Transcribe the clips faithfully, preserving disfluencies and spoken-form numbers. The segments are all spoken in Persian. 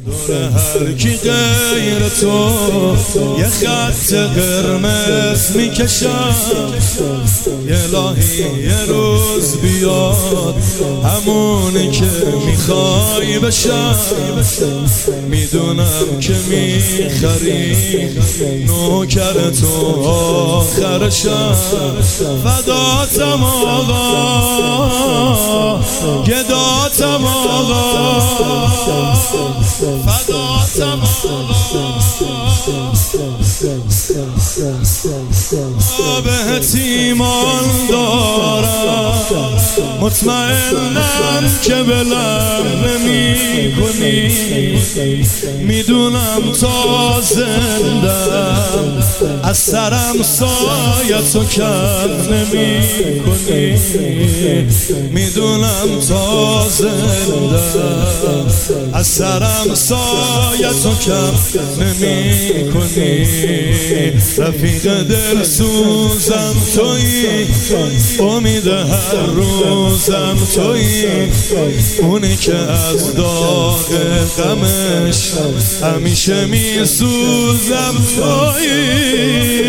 دور هر کی غیر تو یه خط قرمز میکشم. الهی یه روز بیاد همونی که میخوای بشم. میدونم که میخری نوکر تو آخرشم. فداتم آقا گداتم آقا فداتم آقا بهت ایمان دارم مطمئنم که بلم نمی کنی. میدونم تا زندم از سرم سایتو کم نمی کنی. میدونم تا زندم از سرم سایتو کم نمی کنی. رفیق دل سوزم تویی امید هر روزم تویی. اونی که از داغ غمش همیشه می سوزم تویی.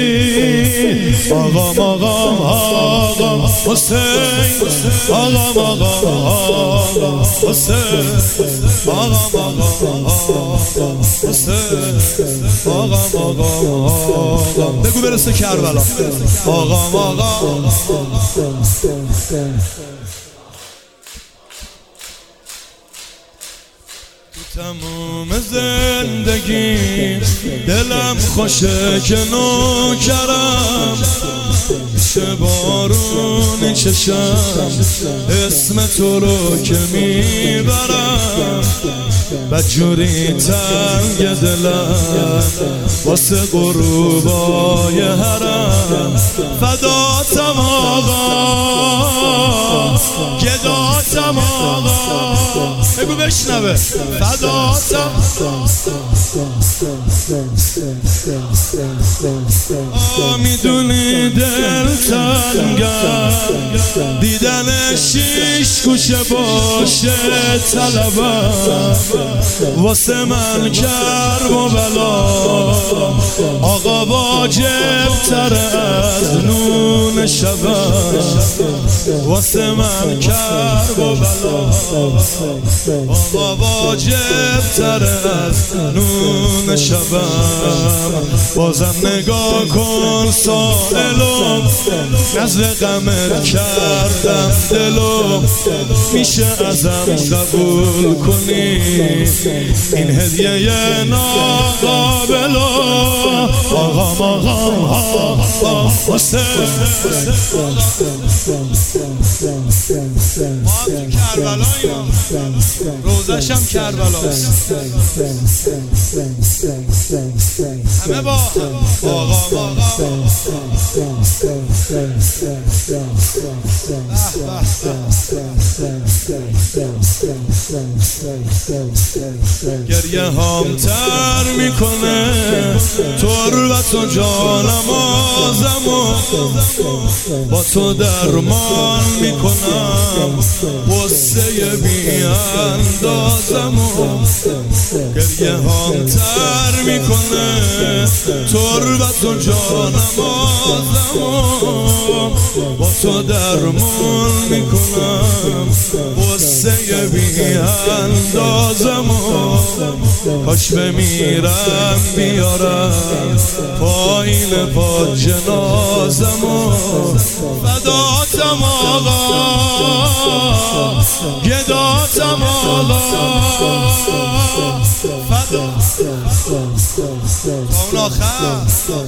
آقام آقام آقام حسین آقام آقام آقام حسین آقام آقام آقام حسین آقام آقام آقام. بگو برسه کربلا. آقام آقام تموم زندگی دلم خوشه که نوکرم. چه بارون چشم اسم تو رو که میبرم. بدجوری تنگ دلم واسه غروبای حرم. فداتم آقا گداتم آقا. بگو بشنوه. فداتم آقا. میدونی دل تنگم دیدن شیش گوشه باشه طلبم. واسه من کرب و بلا آقا واجب تر از نون شبم. واسه من کرب و بلا آقا واجب تر از نون شبم. بازم نگاه کن سائلم نزد غمت کردم دلم. میشه ازم قبول کنی این هدیه ناقابل. آقام آقام آقام حسین ما تو کربلاییم. روزشم کربلاست. همه با آقام آقام. گریه هام تر میکنه تربت و جانم آزمو. با تو درمان میکنم غصه بی اندازمو. گریه هام تر میکنه تربت و جانم آزمو. با تو درمان میکنم غصه بی اندازمو. کاش بمیرم بیارم پایین پا جنازمو. فداتم آقا گداتم آقا فداتم اون آخر.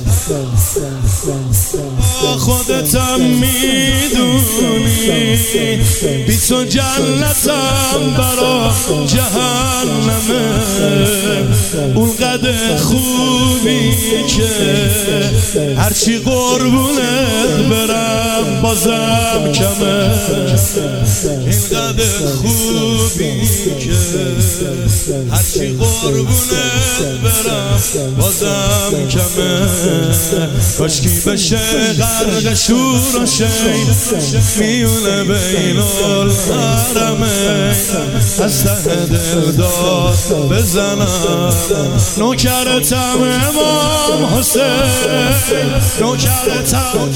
خودتم میدونی بی تو جنتم برا جهنمه. اون قدر خوبی که هرچی قربونت برم بازم کمه. این قدر دل خوبی که هرچی قربونت برم بازم کمه کاشکی بشه غرق شور و شین میونه بین الحرمین از ته دل داد بزنم نوکرتم امام حسین نوکرتم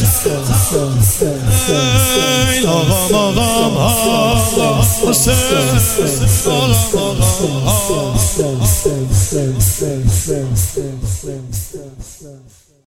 آقام آقام آقا حسین آقام آقام